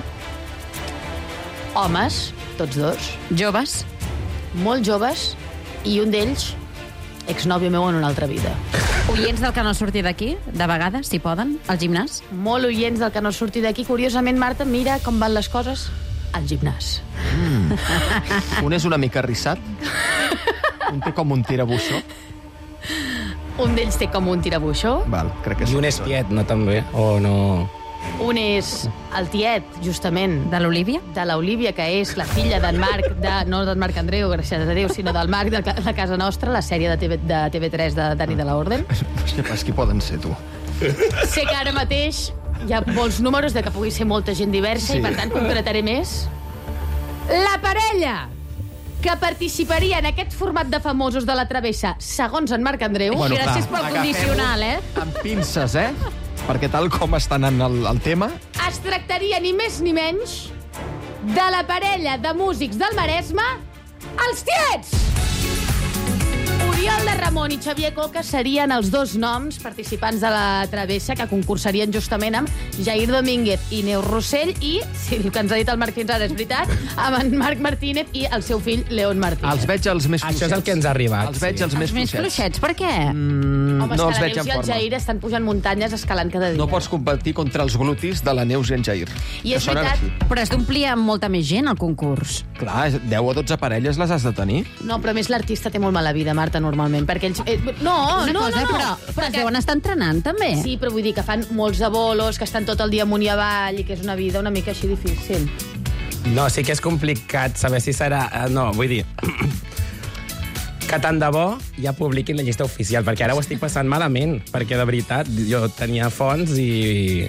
homes, tots dos, Joves? molt joves, i un d'ells, exnòvio meu en una altra vida. Oients del que no surti d'aquí, de vegades, si poden, al gimnàs? Molt oients del que no surti d'aquí. Curiosament, Marta, mira com van les coses. al gimnàs. Mm. Un és una mica rissat. Un té com un tirabuixó. Un d'ells té com un tirabuixó. Val, crec que I sí. un és tiet, no, també? O no... Un és el tiet, justament. De l'Olívia? De l'Olívia, que és la filla d'en Marc, de, no d'en Marc Andreu, gràcies a Déu, sinó del Marc de, de Casa Nostra, la sèrie de, TV, de T V tres de Dani de la Orden. No sé pas qui poden ser, tu. Sé que ara mateix hi ha molts números de que pugui ser molta gent diversa Sí. i, per tant, concretaré més. La parella que participaria en aquest format de famosos de la Travessa, segons en Marc Andreu... Bueno, Gràcies clar, pel condicional, eh? Amb pinces, eh? Perquè tal com està anant el, el tema... Es tractaria ni més ni menys de la parella de músics del Maresme, els Tiets! Oriol de Ramon i Xavier Coca serien els dos noms participants de la Travessa que concursarien justament amb Jair Domínguez i Neus Rossell i, si el que ens ha dit el Marc fins ara és veritat, amb en Marc Martínez i el seu fill León Martínez. Els veig els més fluixets. Això és el que ens ha arribat. Els veig sí. els més Els més fluixets. fluixets, per què? Mm, Home, no és els que la veig en Neus i el forma. Jair estan pujant muntanyes escalant cada dia. No pots competir contra els glutis de la Neus i en Jair. I que és sonen veritat- així. Però has d'omplir amb molta més gent, el concurs. Clar, deu o dotze parelles les has de tenir. No, però a més l'artista té molt mala vida, Marta, normalment, perquè ells... Eh, no, Una no, cosa, no, no. però, però es deuen estar entrenant, també. Sí, però vull dir que fan molts de bolos, que estan tot el dia amunt i avall i que és una vida una mica així difícil. No, sí que és complicat saber si serà... eh, No, vull dir... que tant de bo ja publiquin la llista oficial, perquè ara ho estic passant malament, perquè de veritat jo tenia fonts i...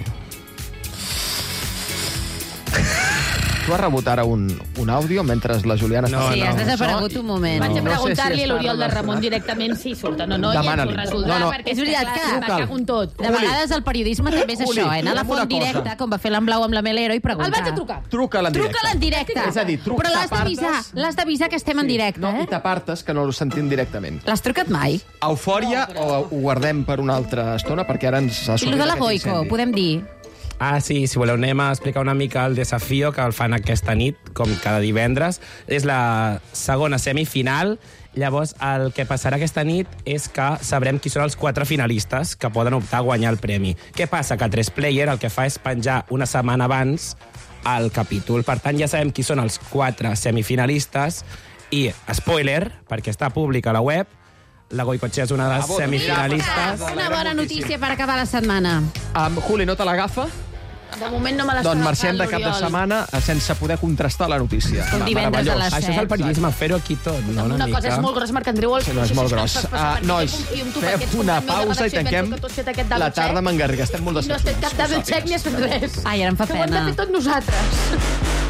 Tu has rebut ara un, un àudio mentre la Juliana No, està... Sí, no. has desaparegut un moment. Vaig a no sé si preguntar-li a està l'Oriol de relacionat. Ramon directament si surt o no, no, i ens Demana-li. ho resoldrà, No, no. perquè És veritat clar, que- me cago en tot. De vegades el periodisme també és Juli, això, eh? Anar a la digue'm font una cosa. directa, com va fer l'Emblau amb la Melero, i preguntar. El vaig a trucar. Truca-la en directe. Truca-la en directe. És a dir, truca, Però l'has d'avisar, t'apartes. l'has d'avisar que estem en directe, no, eh? I t'apartes, que no ho sentim directament. L'has trucat mai? Eufòria o ho guardem per una altra estona? Perquè ara ens ha I sortit lo de la aquest Goico, incendi. podem dir. Ah, sí, si voleu anem a explicar una mica el desafío que el fan aquesta nit, com cada divendres. És la segona semifinal. Llavors, el que passarà aquesta nit és que sabrem qui són els quatre finalistes que poden optar a guanyar el premi. Què passa? Que tres player el que fa és penjar una setmana abans el capítol. Per tant, ja sabem qui són els quatre semifinalistes i, spoiler, perquè està públic a la web, la Goicoechea és una de les Bravo, semifinalistes. bravo. Una bona notícia per acabar la setmana. Um, Juli, no te l'agafa? De moment no me l'està Doncs agafant, marxem de cap de l'Oriol. setmana sense poder contrastar la notícia. Com Ma- divendres a meravellós. les Això és el periodisme, fer-ho aquí tot, no? Una, Una mica. cosa és molt gros, Marc Andreu. Sí, no, és molt gros. Uh, nois, fem una pausa i tanquem la tarda amb en Garriga. Estem molt No decebuts. estem cap double check ni has fet res. Ai, ara em fa Que ho hem de pena. fer tot nosaltres.